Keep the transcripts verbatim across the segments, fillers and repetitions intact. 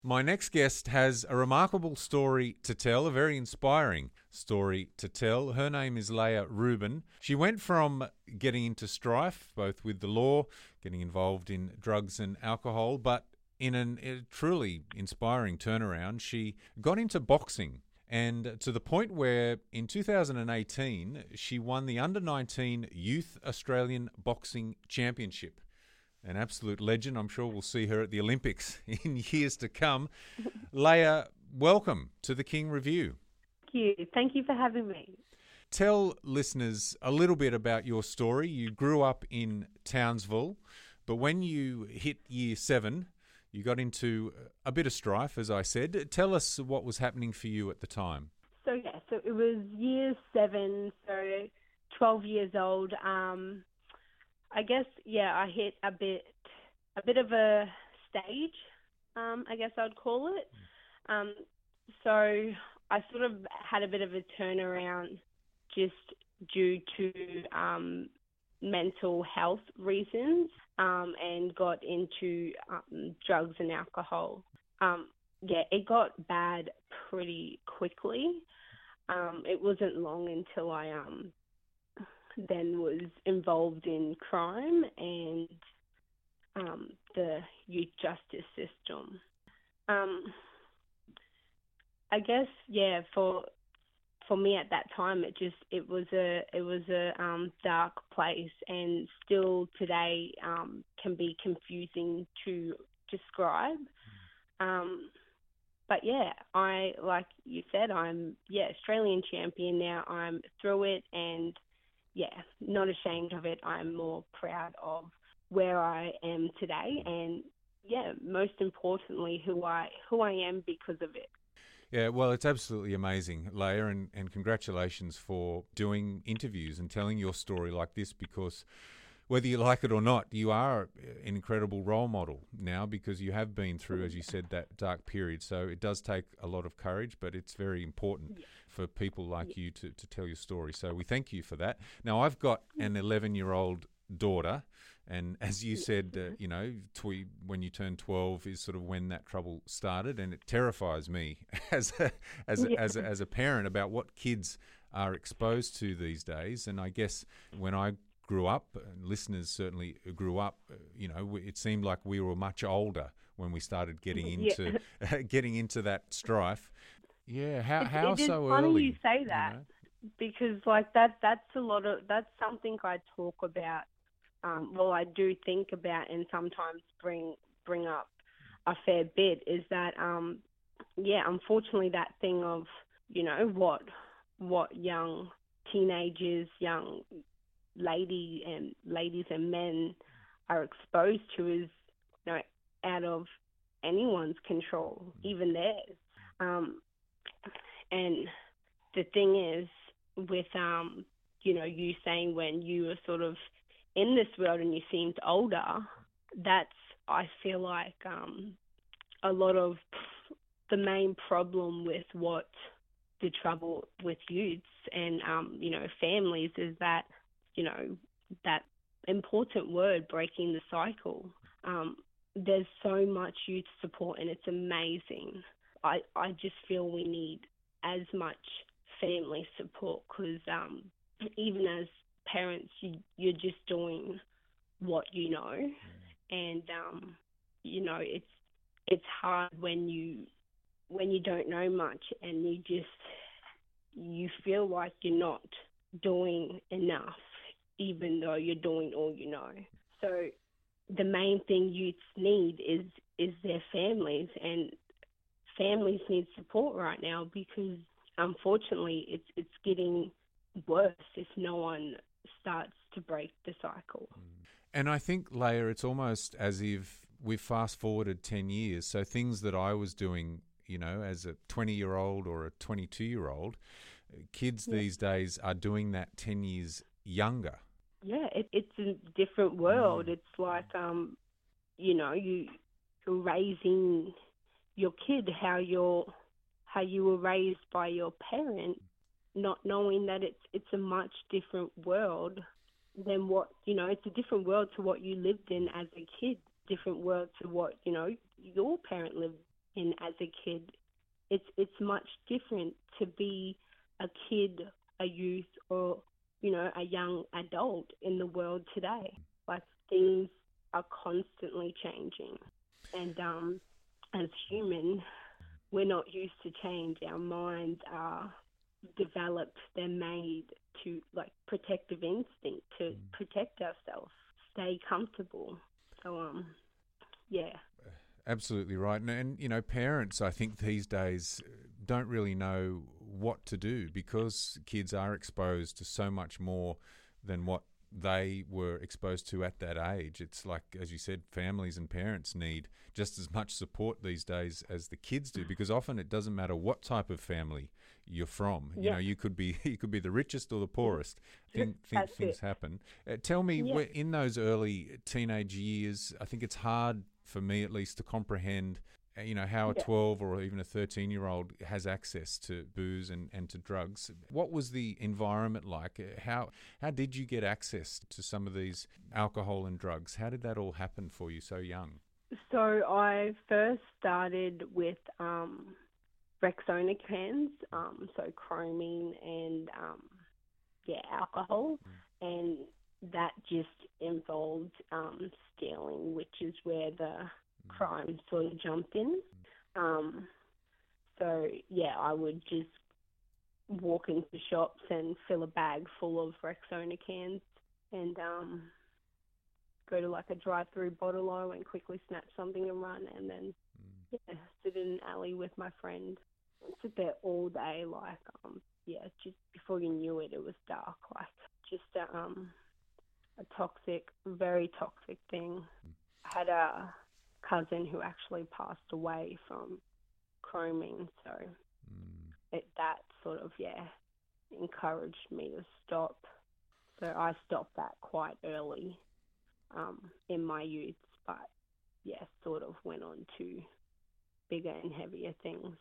My next guest has a remarkable story to tell, a very inspiring story to tell. Her name is Leah Rubin. She went from getting into strife, both with the law, getting involved in drugs and alcohol, but in an, a truly inspiring turnaround, she got into boxing. And to the point where in two thousand eighteen, she won the under nineteen Youth Australian Boxing Championship. An absolute legend. I'm sure we'll see her at the Olympics in years to come. Leah, welcome to the King Review. Thank you. Thank you for having me. Tell listeners a little bit about your story. You grew up in Townsville, but when you hit year seven, you got into a bit of strife, as I said. Tell us what was happening for you at the time. So, yeah, so it was year seven, so twelve years old. Um, I guess, yeah, I hit a bit, a bit of a stage, um, I guess I'd call it. Um, so I sort of had a bit of a turnaround just due to um, mental health reasons um, and got into um, drugs and alcohol. Um, yeah, it got bad pretty quickly. Um, it wasn't long until I um, then was involved in crime and um, the youth justice system. Um, I guess, yeah, for for me at that time, it just it was a it was a um, dark place, and still today um, can be confusing to describe. Um, but yeah, I like you said, I'm yeah Australian champion now. I'm through it, and yeah, not ashamed of it. I'm more proud of where I am today, and yeah, most importantly, who I who I am because of it. Yeah, well, it's absolutely amazing, Leah, and, and congratulations for doing interviews and telling your story like this, because whether you like it or not, you are an incredible role model now, because you have been through, as you said, that dark period. So it does take a lot of courage, but it's very important Yeah. for people like you to, to tell your story. So we thank you for that. Now, I've got an eleven-year-old daughter, and as you said, uh, you know, tw- when you turn twelve is sort of when that trouble started, and it terrifies me as a, as a, Yeah. as a, as a parent about what kids are exposed to these days. And I guess when I grew up, and listeners certainly grew up, uh, you know, we- it seemed like we were much older when we started getting Yeah. into getting into that strife. Yeah, how It's, how it is so funny early? you say You that, know? because like that that's a lot of that's something I talk about. Um, well, I do think about and sometimes bring bring up a fair bit. Is that um, yeah, unfortunately that thing of you know what what young teenagers, young lady and ladies and men are exposed to is you know out of anyone's control, even theirs. Um, and the thing is, with um, you know, you saying when you were sort of in this world and you seemed older, that's I feel like um, a lot of the main problem with what the trouble with youths and um, you know families is that you know that important word breaking the cycle. Um, there's so much youth support and it's amazing. I I just feel we need as much family support because um, even as parents, you, you're just doing what you know, and um, you know it's it's hard when you when you don't know much and you just you feel like you're not doing enough, even though you're doing all you know. So the main thing youths need is is their families, and families need support right now because unfortunately it's it's getting worse if no one starts to break the cycle. And I think, Leah, it's almost as if we've fast forwarded ten years. So things that I was doing, you know, as a twenty-year-old or a twenty-two-year-old, kids Yeah. these days are doing that ten years younger. Yeah, it, it's a different world. Mm. It's like, um, you know, you, you're raising your kid how you're how you were raised by your parent, not knowing that it's it's a much different world than what, you know, it's a different world to what you lived in as a kid, different world to what, you know, your parent lived and as a kid, it's it's much different to be a kid, a youth, or you know, a young adult in the world today. Like, things are constantly changing, and um, as human, we're not used to change. Our minds are developed; they're made to like protective instinct to protect ourselves, stay comfortable. So um, yeah. Absolutely right. And, and, you know, parents, I think these days don't really know what to do because kids are exposed to so much more than what they were exposed to at that age. It's like, as you said, families and parents need just as much support these days as the kids do, because often it doesn't matter what type of family you're from. You Yeah. know, you could be you could be the richest or the poorest. Think, think That's things it. happen. Uh, tell me, Yeah. where, in those early teenage years, I think it's hard for me at least to comprehend, uh, you know, how a Yeah. twelve or even a thirteen-year-old has access to booze and, and to drugs. What was the environment like? Uh, How how did you get access to some of these alcohol and drugs? How did that all happen for you so young? So I first started with um, Rexona cans, um, so chromine and um, yeah, alcohol, and that just involved um, stealing, which is where the crime sort of jumped in. Um, so yeah, I would just walk into shops and fill a bag full of Rexona cans and um, go to like a drive-through bottle and quickly snatch something and run, and then yeah, sit in an alley with my friend and sit there all day. Like um, yeah, just before you knew it, it was dark. Like just a, um, a toxic, very toxic thing. I had a cousin who actually passed away from chroming, so it, that sort of yeah encouraged me to stop. So I stopped that quite early um, in my youth, but yeah, sort of went on to bigger and heavier things.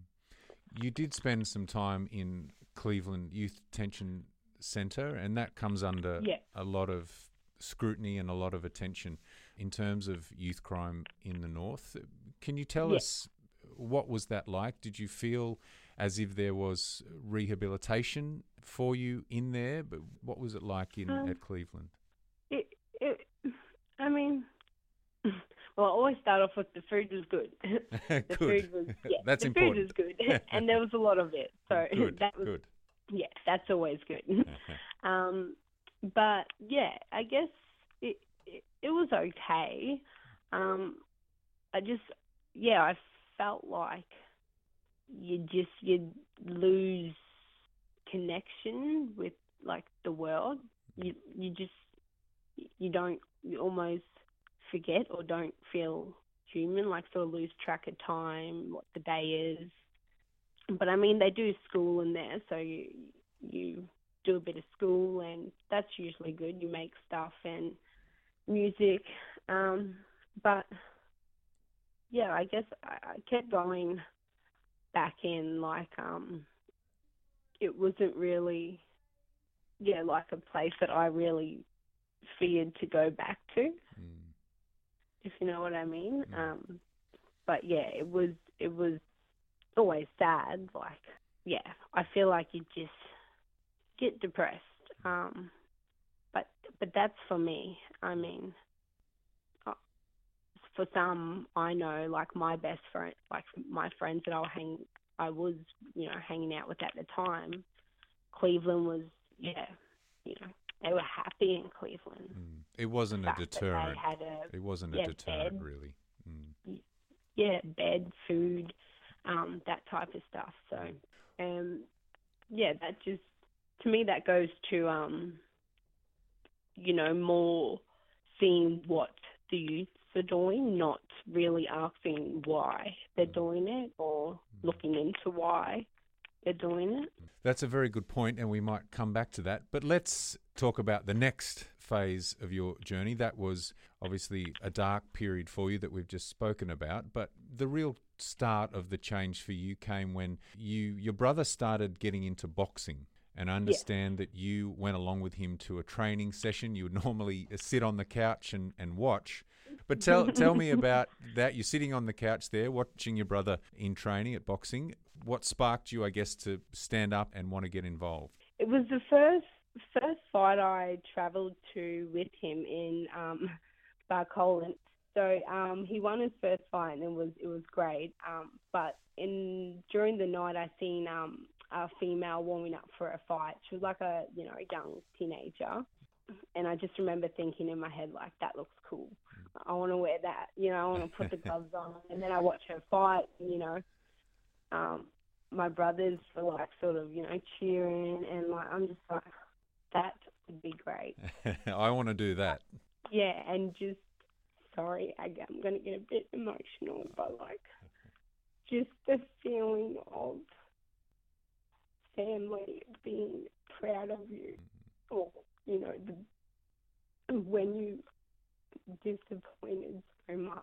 You did spend some time in Cleveland Youth Detention Centre, and that comes under Yeah. a lot of scrutiny and a lot of attention in terms of youth crime in the north. Can you tell Yeah. us what was that like? Did you feel as if there was rehabilitation for you in there? But what was it like in Um, at Cleveland? It, it, I mean, well, I always start off with the food was good. the Good. food was, yeah, That's the important. food was good, and there was a lot of it. So Good. that was, Good. yeah, that's always good. um, but yeah, I guess it, it, it was okay. Um, I just, yeah, I felt like you just, you'd lose connection with like the world. You, you just, you don't, you almost forget or don't feel human, like sort of lose track of time, what the day is. But I mean, they do school in there, so you you do a bit of school, and that's usually good. You make stuff and music, um, but yeah, I guess I, I kept going back in, like um, it wasn't really, yeah, like a place that I really feared to go back to, Mm. if you know what I mean. Mm. Um, but yeah, it was it was always sad. Like, yeah, I feel like you just get depressed. Um, but but that's for me. I mean, uh, for some, I know, like my best friend, like my friends that I was hang, I was, you know, hanging out with at the time. Cleveland was, yeah, you know, they were happy in Cleveland. Mm. It wasn't a Fact that they deterrent. had a, It wasn't a yeah, deterrent, bed. really. Mm. yeah, bed, food, um, that type of stuff. So, um, yeah, that just, to me, that goes to, um, you know, more seeing what the youths are doing, not really asking why they're doing it or looking into why they're doing it. That's a very good point, and we might come back to that. But let's talk about the next phase of your journey. That was obviously a dark period for you that we've just spoken about, but the real start of the change for you came when you your brother started getting into boxing. And I understand that you went along with him to a training session. You would normally sit on the couch and, and watch, But tell tell me about that. You're sitting on the couch there watching your brother in training at boxing. What sparked you, I guess, to stand up and want to get involved? It was the first first fight I travelled to with him in um, Barcolan. So um, he won his first fight and it was it was great. Um, but in during the night, I seen um, a female warming up for a fight. She was like a you know a young teenager. And I just remember thinking in my head, like, that looks cool. I want to wear that, you know, I want to put the gloves on. And then I watch her fight, you know. Um, my brothers were, like, sort of, you know, cheering. And, like, I'm just like, that would be great. I want to do that. Yeah, and just, sorry, I, I'm going to get a bit emotional, but, like, just the feeling of family being proud of you, or you know, the, when you disappointed so much,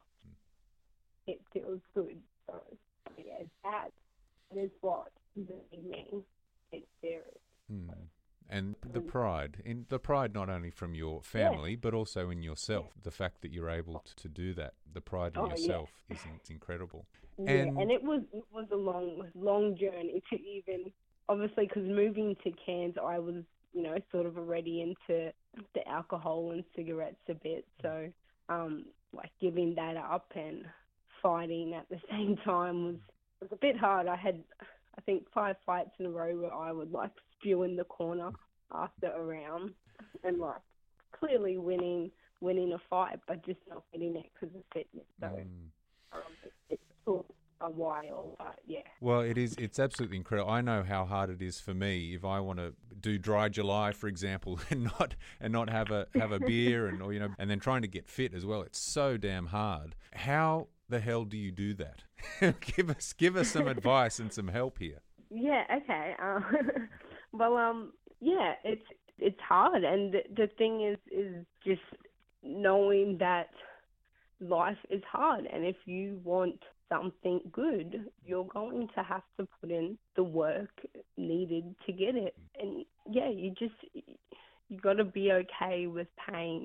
it feels good. So, yeah, that is what made me get serious. Mm. And the pride, in the pride not only from your family, yeah. but also in yourself. Yeah. The fact that you're able to do that, the pride in oh, yourself, yeah. is it's incredible. Yeah, and, and it was it was a long, long journey to even, obviously, because moving to Cairns, I was, you know, sort of already into the alcohol and cigarettes a bit. So, um, like giving that up and fighting at the same time was, was a bit hard. I had, I think, five fights in a row where I would like spew in the corner after a round and like clearly winning, winning a fight, but just not getting it because of fitness. So, mm. um, it, it took a while, but yeah. Well, it is. It's absolutely incredible. I know how hard it is for me if I want to do dry July, for example, and not and not have a have a beer and or you know, and then trying to get fit as well. It's so damn hard. How the hell do you do that? give us give us some advice and some help here. Yeah. Okay. Um, well, um, yeah, it's it's hard, and the, the thing is is just knowing that life is hard, and if you want something good, you're going to have to put in the work needed to get it. And yeah, you just you got to be okay with pain,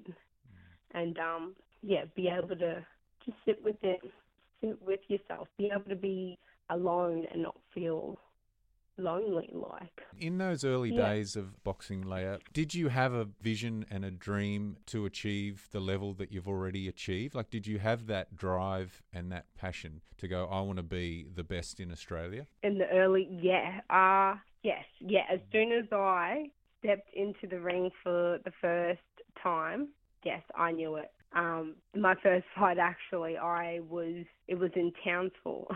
and um yeah, be able to just sit with it, sit with yourself, be able to be alone and not feel lonely. Like in those early yeah. days of boxing, Leah, did you have a vision and a dream to achieve the level that you've already achieved? Like, did you have that drive and that passion to go, I want to be the best in Australia? In the early, yeah, uh, yes, yeah. As soon as I stepped into the ring for the first time, yes, I knew it. Um, my first fight, actually, I was, it was in Townsville.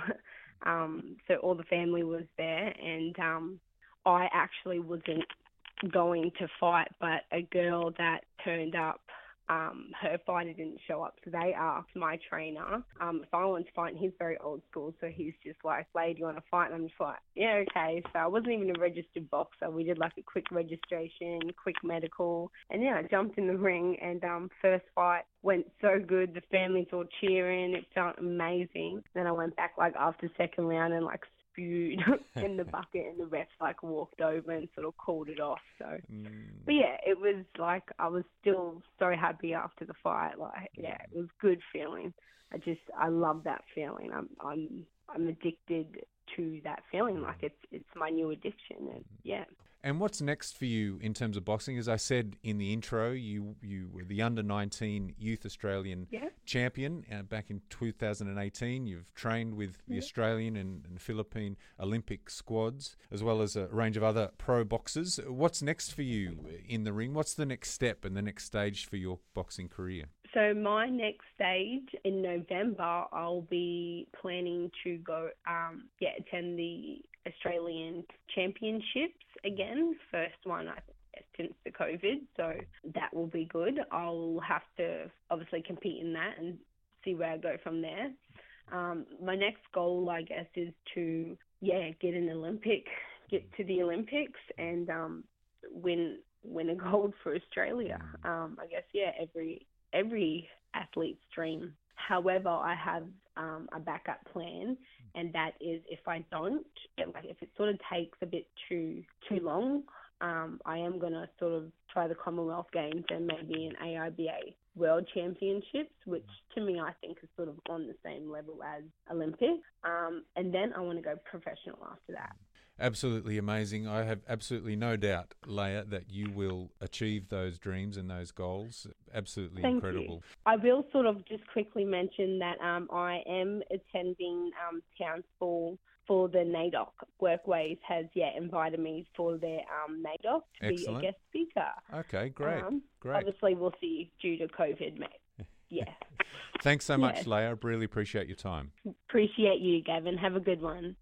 Um, so all the family was there, and um, I actually wasn't going to fight, but a girl that turned up, um, her fighter didn't show up, so they asked my trainer um, if I wanted to fight, and he's very old school, so he's just like, "Lady, do you want to fight?" And I'm just like, yeah, okay. So I wasn't even a registered boxer. We did like a quick registration, quick medical, and yeah, I jumped in the ring, and um, first fight went so good. The family's all cheering. It felt amazing. Then I went back like after second round and like spewed in the bucket, and the refs like walked over and sort of called it off. So, mm. but yeah, it was like I was still so happy after the fight. Like, yeah, it was good feeling. I just I love that feeling. I'm I'm I'm addicted to that feeling. Like it's it's my new addiction. And yeah. And what's next for you in terms of boxing? As I said in the intro, you you were the under nineteen Youth Australian yeah. champion uh, back in two thousand eighteen. You've trained with the yeah. Australian and, and Philippine Olympic squads, as well as a range of other pro boxers. What's next for you in the ring? What's the next step and the next stage for your boxing career? So my next stage in November, I'll be planning to go, um, yeah, attend the Australian Championships again. First one, I think, since the COVID, so that will be good. I'll have to obviously compete in that and see where I go from there. Um, my next goal, I guess, is to, yeah, get an Olympic, get to the Olympics and um, win win a gold for Australia. Um, I guess, yeah, every every athlete's dream. However, I have um, a backup plan, and that is if I don't, like if it sort of takes a bit too too long, um, I am going to sort of try the Commonwealth Games and maybe an A I B A World Championships, which to me I think is sort of on the same level as Olympics. Um, and then I want to go professional after that. Absolutely amazing. I have absolutely no doubt, Leah, that you will achieve those dreams and those goals. Absolutely Thank incredible. You. I will sort of just quickly mention that um, I am attending um, Townsville for the NAIDOC. Workways has, yeah, invited me for their um, NAIDOC to Excellent. be a guest speaker. Okay, great. Um, great. Obviously, we'll see due to COVID, mate. Yeah. Thanks so much, Yes. Leah. Really appreciate your time. Appreciate you, Gavin. Have a good one.